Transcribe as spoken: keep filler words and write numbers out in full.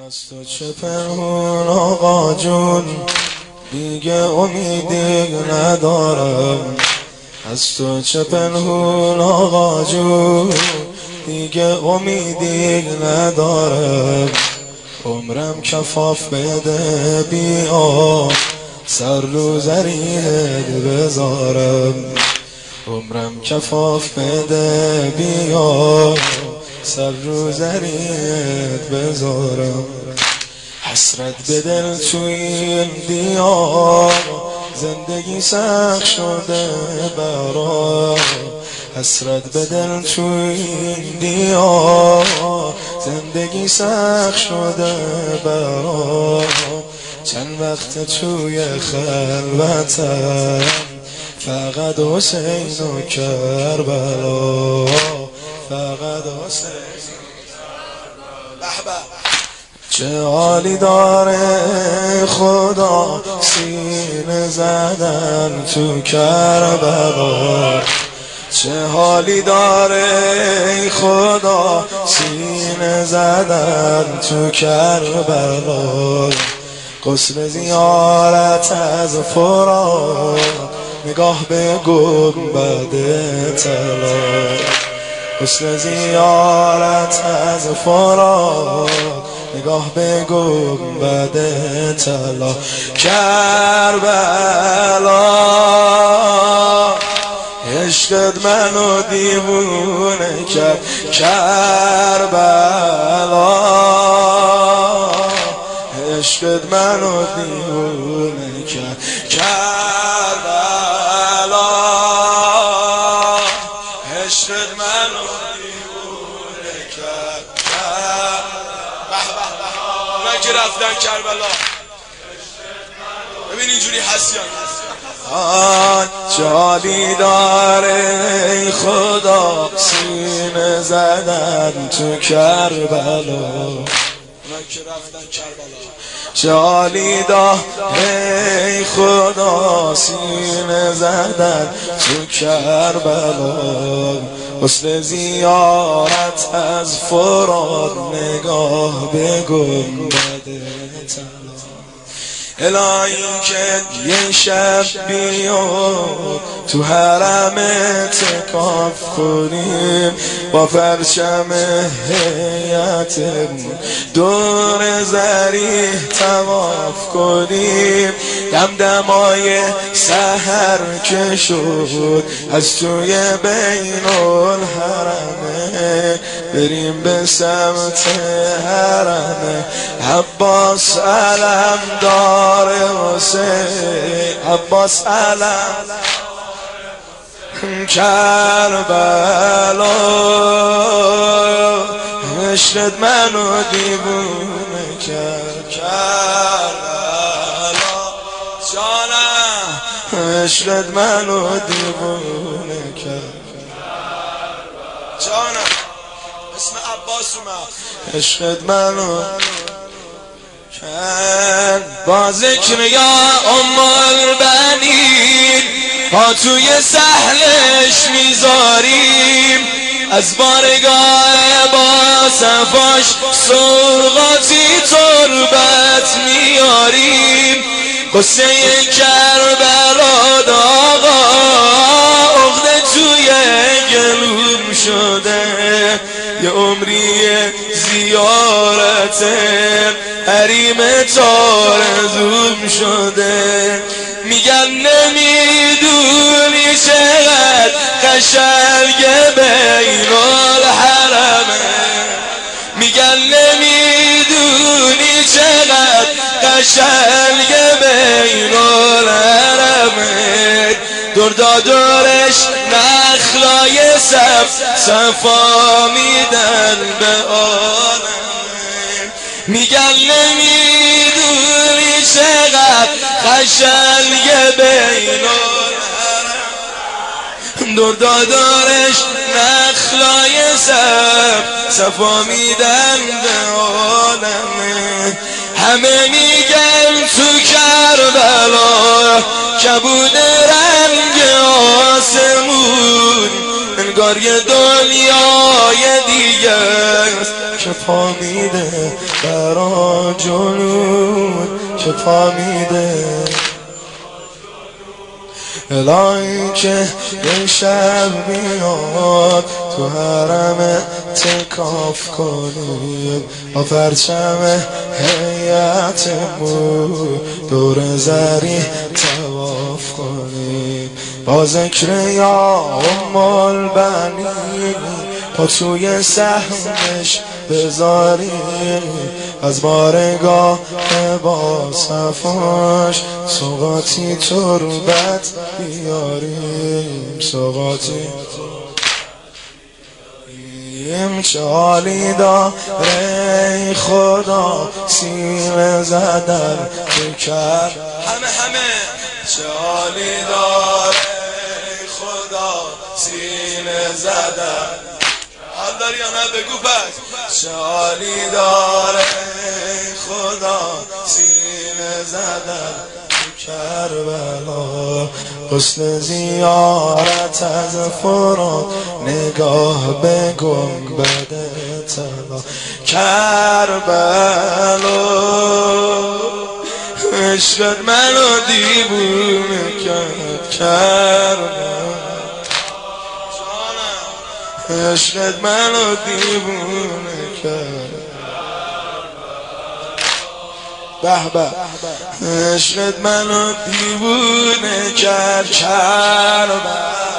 از تو چه پنهون آقا جون، دیگه امیدی ندارم. از تو چه پنهون آقا جون، دیگه امیدی ندارم. عمرم کفاف بده بیا، سر رو زریت بذارم. عمرم کفاف بده بیا، سر رو زریت بذارم. حسرت به دل توی این دیار، زندگی سخت شده برام. حسرت به دل توی این دیار، زندگی سخت شده برام. چند وقت توی خلوتم، فقط حسین و کربلا. فقط حسین چه حالی داره خدا، سینه زدن تو کربلا. چه حالی داره خدا، سینه زدن تو کربلا. غسل زیارت از فرات، نگاه به گنبد طلا. غسل زیارت از فرات، نگاه به گنبد طلا. کربلا عشقت منو دیوونه کرد. کربلا عشقت منو دیوونه کرد. کربلا عشقت منو دیوونه کرد. من که رفتن کربلا، ببین اینجوری هستیم. چه حالی داره خدا، سینه زدن تو کربلا. چه حالی داره خدا، سینه زدن تو کربلا. غسل زیارت از فرات، نگاه به گنبد طلا. الا اینکه یه شب بیا، تو حرم اعتکاف کنیم. با پرچم هیئتمون دور زریح طواف کنیم. دمدمای سحر که شد، از توی بین الحرمه بریم به سمت حرمه. عباس علم دار حسین، عباس علم کربلا. عشقت منو دیوونه کرد. کربلا جانم، عشقت منو دیوونه کرد. جانم اسم عباس اومد. عشقت منو با ذکر یا ام البنین، پا توی سهلش میذاریم. از بارگاه با صفاش، سوغاتی تربت میاریم. قصه کربلا داغا، عقده توی گلوم شده. یه عمری زیارت حریم تارزوم شده. میگن نمیدونی چقدر قشنگ بین الحرمه. میگن نمیدونی چقدر قشنگ بین الحرمه. دردادرش نخلای صف، صفا میدن به عالمه. میگن نمیدونی چقدر قشنگ بین الحرم. دردادرش نخلای صف، صفا میدن به عالمه. همه میگن تو کربلا، کبود رنگ آسمون. انگار یه دنیای دیگه است که پا میده برای و جنون که پا میده الهی که یه شب میاد تو حرم تکاف کنیم با پرچم هیئتمون دور زری طواف کنیم با ذکر یا ام البنین پا توی سهمش بذاریم از بارگاه با صفاش سوغاتی تربت بیاریم سوغاتی این چالی داره خدا سیم زدن بکر همه همه چالی داره خدا سیم زدن حال داری یا نه بگو پس چالی داره خدا سینه زدن کربلا حسن زیارت از فرات نگاه به گنبد طلا کربلا عشقت منو دیوونه کرد کربلا عشقت منو دیوونه کرد به به عشقت منو دیوونه کرد کرد